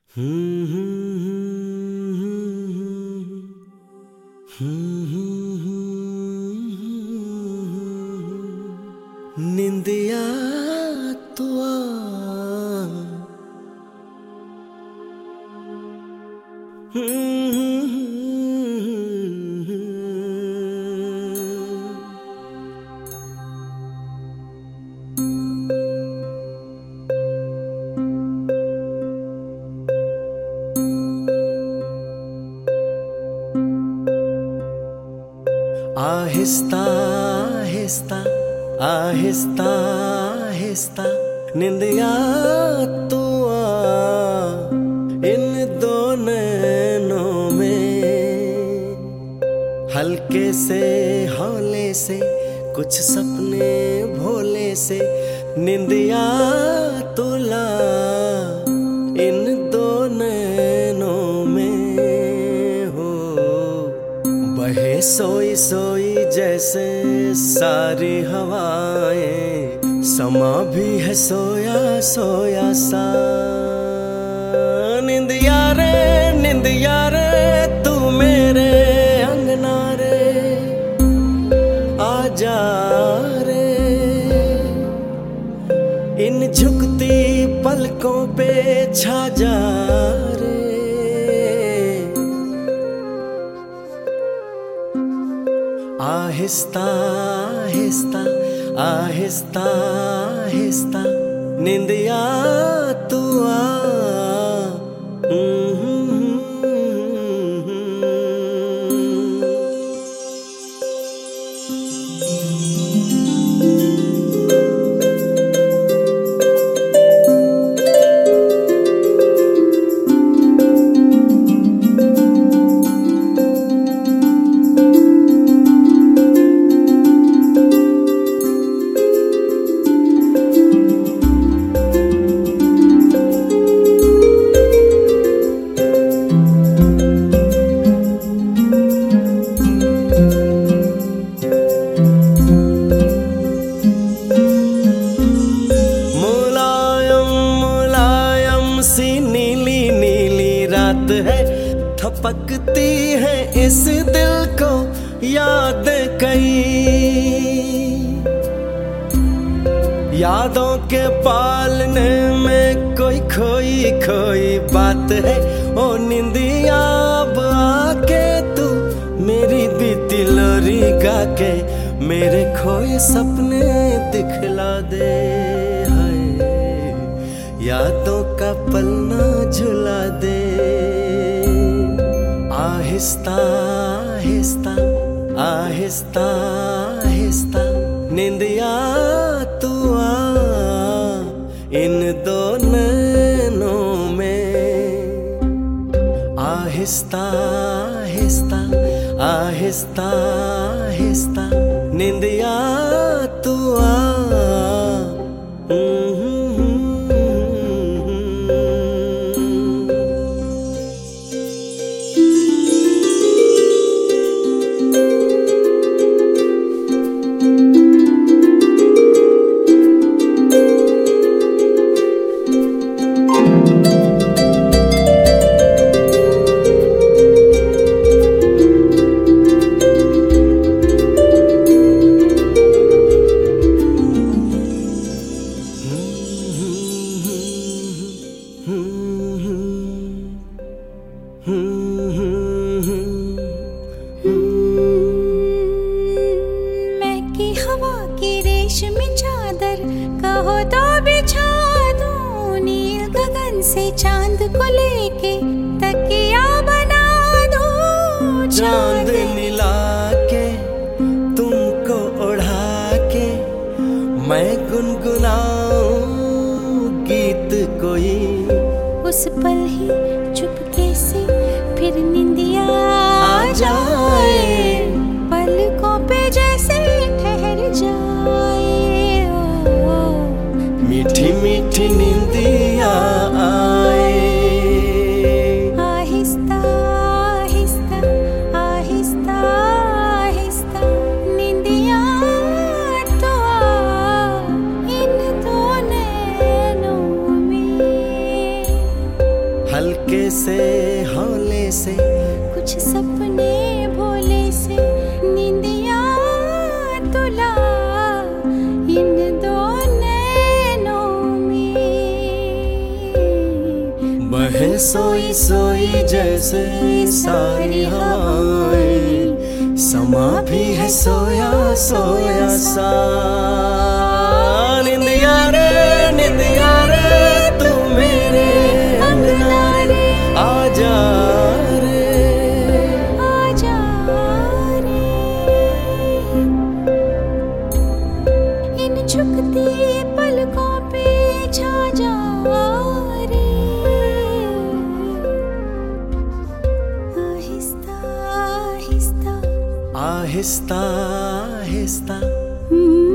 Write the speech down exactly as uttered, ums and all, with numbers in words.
हम्म हम्म हम्म निंदिया तो आ आहिस्ता आहिस्ता आहिस्ता आहिस्ता निंदिया तू आ इन दो नैनों में हल्के से हौले से कुछ सपने भोले से निंदिया तुला इन दो नैनों में हो बहे सोई सोई जैसे सारी हवाएं समा भी है सोया सोया सा निंदिया रे निंदिया रे तू मेरे अंगना रे आजा रे इन झुकती पलकों पे छा जा रे आहिस्ता आहिस्ता आहिस्ता आहिस्ता निंदिया तू आ है थपकती है इस दिल को याद कई यादों के पालने में कोई खोई खोई बात है ओ निंदिया अब आके तू मेरी बीती लोरी गा के मेरे खोए सपने दिखला दे यादों का पलना झुला दे आहिस्ता आहिस्ता आहिस्ता आहिस्ता निंदिया तू आ इन दो नैनों में आहिस्ता आहिस्ता आहिस्ता आहिस्ता निंदिया तू आ मैं की हवा की रेशमी चादर कहो तो बिछा दूं नील गगन से चांद को लेके तकिया बना दूं चांद नीला के तुमको उड़ा के मैं गुनगुनाऊं गीत कोई उस पल ही चुपके से फिर निंदिया आ जाए पलकों पे जैसे ठहर जाए ओ, मीठी मीठी निंदिया आए आहिस्ता आहिस्ता आहिस्ता आहिस्ता निंदिया तो आ इन दो नैनों में हल्के से हौले से कुछ सपने भोले से नींदिया तुला इन दो नैनों में। बहे सोई सोई जैसे सारी हवाएं, समा भी है सोया सोया सा। निंदिया रे निंदिया रे तू मेरे अंगना रे आजा रे आजा रे। इन झुकती पलकों पे छा जा रे। आहिस्ता आहिस्ता आहिस्ता आहिस्ता हम्म